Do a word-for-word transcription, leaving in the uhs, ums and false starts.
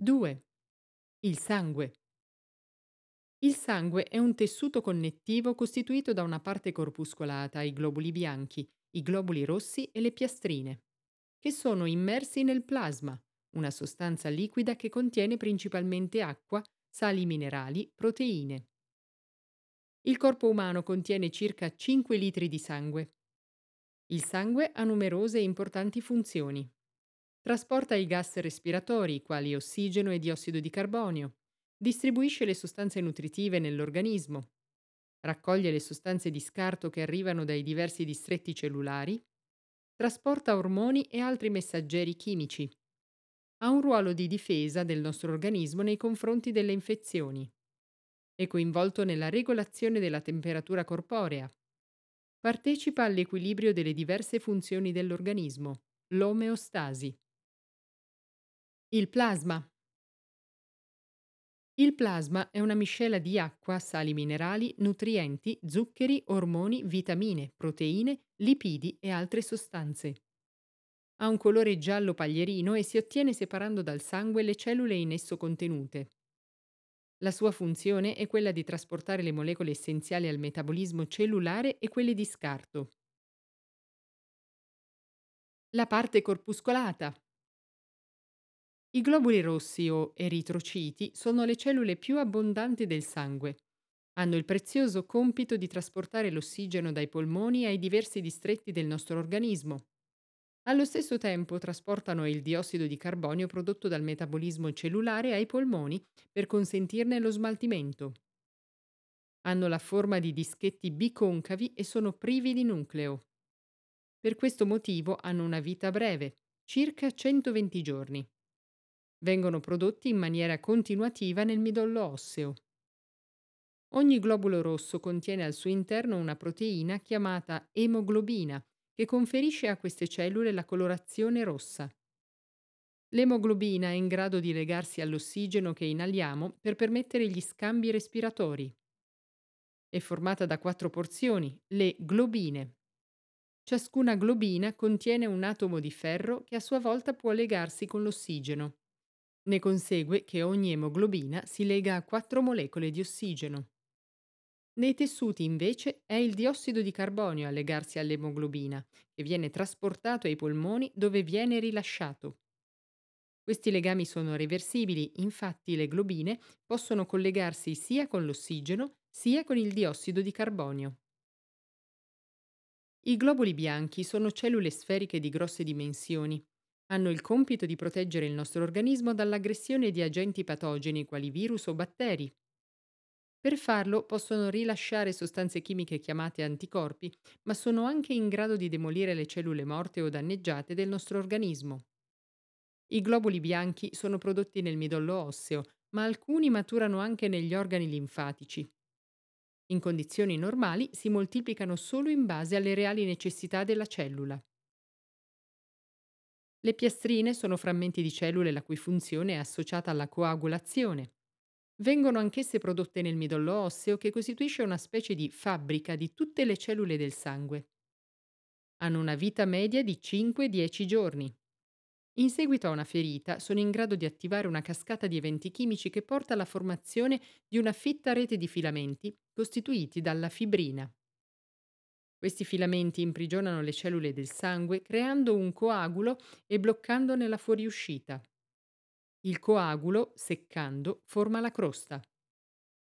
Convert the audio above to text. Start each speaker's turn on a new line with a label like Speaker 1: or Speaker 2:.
Speaker 1: due. Il sangue. Il sangue è un tessuto connettivo costituito da una parte corpuscolata, i globuli bianchi, i globuli rossi e le piastrine, che sono immersi nel plasma, una sostanza liquida che contiene principalmente acqua, sali minerali, proteine. Il corpo umano contiene circa cinque litri di sangue. Il sangue ha numerose e importanti funzioni. Trasporta i gas respiratori, quali ossigeno e diossido di carbonio. Distribuisce le sostanze nutritive nell'organismo. Raccoglie le sostanze di scarto che arrivano dai diversi distretti cellulari. Trasporta ormoni e altri messaggeri chimici. Ha un ruolo di difesa del nostro organismo nei confronti delle infezioni. È coinvolto nella regolazione della temperatura corporea. Partecipa all'equilibrio delle diverse funzioni dell'organismo, l'omeostasi. Il plasma. Il plasma è una miscela di acqua, sali minerali, nutrienti, zuccheri, ormoni, vitamine, proteine, lipidi e altre sostanze. Ha un colore giallo paglierino e si ottiene separando dal sangue le cellule in esso contenute. La sua funzione è quella di trasportare le molecole essenziali al metabolismo cellulare e quelle di scarto. La parte corpuscolata. I globuli rossi o eritrociti sono le cellule più abbondanti del sangue. Hanno il prezioso compito di trasportare l'ossigeno dai polmoni ai diversi distretti del nostro organismo. Allo stesso tempo trasportano il diossido di carbonio prodotto dal metabolismo cellulare ai polmoni per consentirne lo smaltimento. Hanno la forma di dischetti biconcavi e sono privi di nucleo. Per questo motivo hanno una vita breve, circa centoventi giorni. Vengono prodotti in maniera continuativa nel midollo osseo. Ogni globulo rosso contiene al suo interno una proteina chiamata emoglobina, che conferisce a queste cellule la colorazione rossa. L'emoglobina è in grado di legarsi all'ossigeno che inaliamo per permettere gli scambi respiratori. È formata da quattro porzioni, le globine. Ciascuna globina contiene un atomo di ferro che a sua volta può legarsi con l'ossigeno. Ne consegue che ogni emoglobina si lega a quattro molecole di ossigeno. Nei tessuti, invece, è il diossido di carbonio a legarsi all'emoglobina, che viene trasportato ai polmoni dove viene rilasciato. Questi legami sono reversibili, infatti le globine possono collegarsi sia con l'ossigeno sia con il diossido di carbonio. I globuli bianchi sono cellule sferiche di grosse dimensioni. Hanno il compito di proteggere il nostro organismo dall'aggressione di agenti patogeni quali virus o batteri. Per farlo possono rilasciare sostanze chimiche chiamate anticorpi, ma sono anche in grado di demolire le cellule morte o danneggiate del nostro organismo. I globuli bianchi sono prodotti nel midollo osseo, ma alcuni maturano anche negli organi linfatici. In condizioni normali si moltiplicano solo in base alle reali necessità della cellula. Le piastrine sono frammenti di cellule la cui funzione è associata alla coagulazione. Vengono anch'esse prodotte nel midollo osseo che costituisce una specie di fabbrica di tutte le cellule del sangue. Hanno una vita media di cinque dieci giorni. In seguito a una ferita sono in grado di attivare una cascata di eventi chimici che porta alla formazione di una fitta rete di filamenti costituiti dalla fibrina. Questi filamenti imprigionano le cellule del sangue creando un coagulo e bloccandone la fuoriuscita. Il coagulo, seccando, forma la crosta.